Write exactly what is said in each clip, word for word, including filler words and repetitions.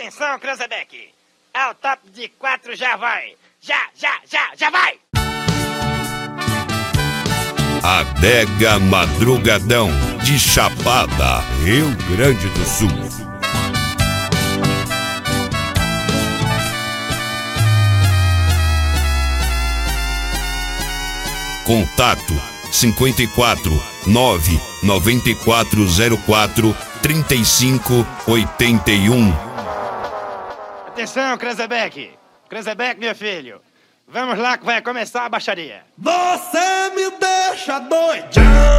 Atenção, Cranzebeck. Ao top de quatro já vai. Já, já, já, já vai. Adega Madrugadão de Chapada, Rio Grande do Sul. Contato cinquenta e quatro, nove noventa e quatro zero quatro, trinta e cinco, oitenta e um. Atenção, Cranzebeck. Cranzebeck, meu filho. Vamos lá que vai começar a baixaria. Você me deixa doidão.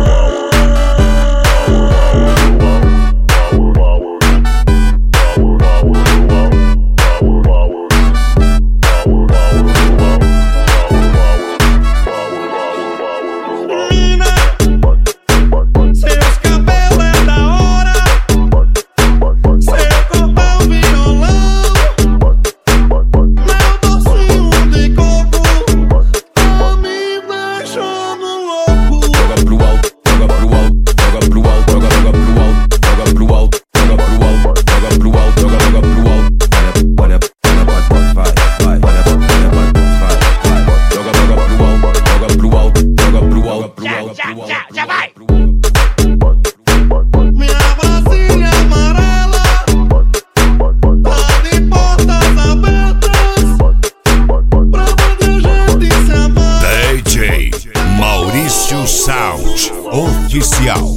Sound Oficial.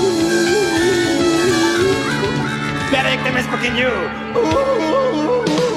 Pera aí que tem mais um pouquinho. Uh, uh, uh.